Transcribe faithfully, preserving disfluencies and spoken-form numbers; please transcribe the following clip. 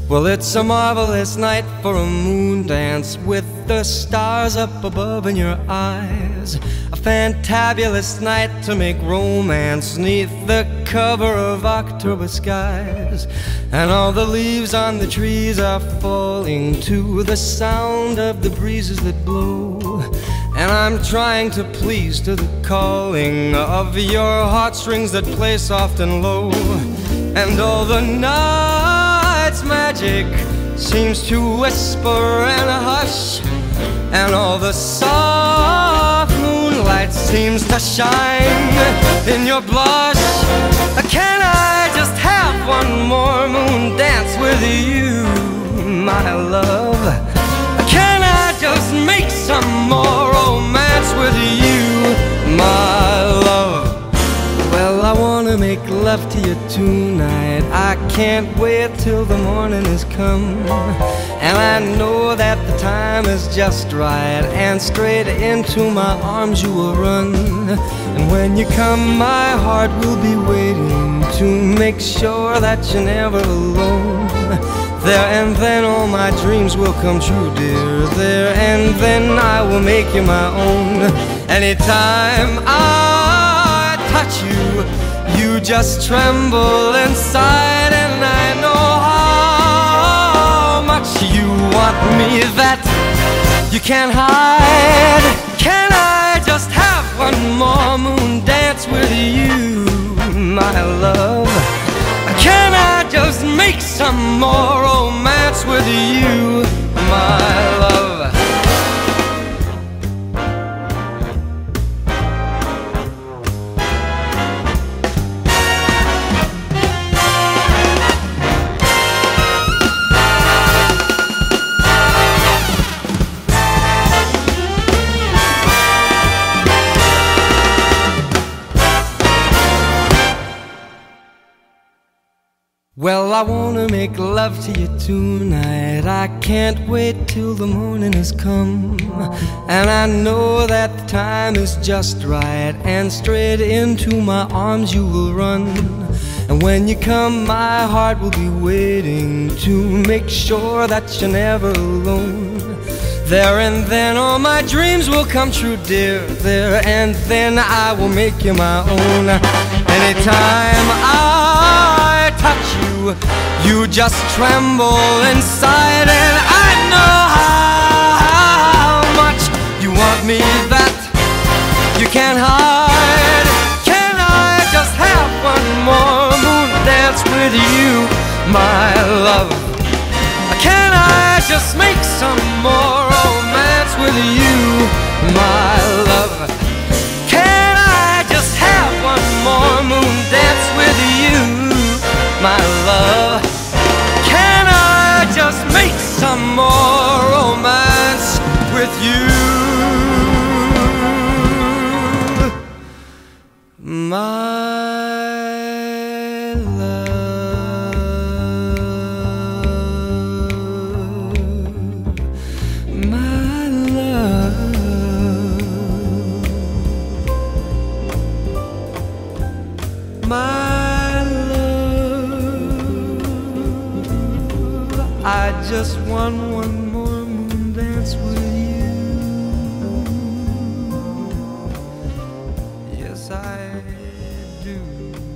Well, it's a marvelous night for a moon dance with the stars up above in your eyes. A fantabulous night to make romance 'neath the cover of October skies. And all the leaves on the trees are falling to the sound of the breezes that blow. And I'm trying to please to the calling of your heartstrings that play soft and low. And all the night's magic seems to whisper and hush, and all the soft moonlight seems to shine in your blush. Can I just have one more moon dance with you, my love? Can I just make some more romance with you, my love? Well, I wanna make love to you tonight. I can't wait till the morning has come. And I know that the time is just right, and straight into my arms you will run. And when you come, my heart will be waiting to make sure that you're never alone. There and then all my dreams will come true, dear. There and then I will make you my own. Anytime I touch you, you just tremble inside, and I know how much you want me that you can't hide. Can I just have one more moon dance with you, my love? Can I just make some more romance with you, my love? Well, I wanna make love to you tonight. I can't wait till the morning has come. And I know that the time is just right, and straight into my arms you will run. And when you come, my heart will be waiting to make sure that you're never alone. There and then all my dreams will come true, dear. There and then I will make you my own. Anytime I touch you, you just tremble inside, and I know how much you want me that you can't hide. Can I just have one more moon dance with you, my love? Can I just make some more romance with you, my love? Can I just have one more moon dance with you, my love? Can I just make some more romance with you, my my love? I just want one more moon dance with you. Yes, I do.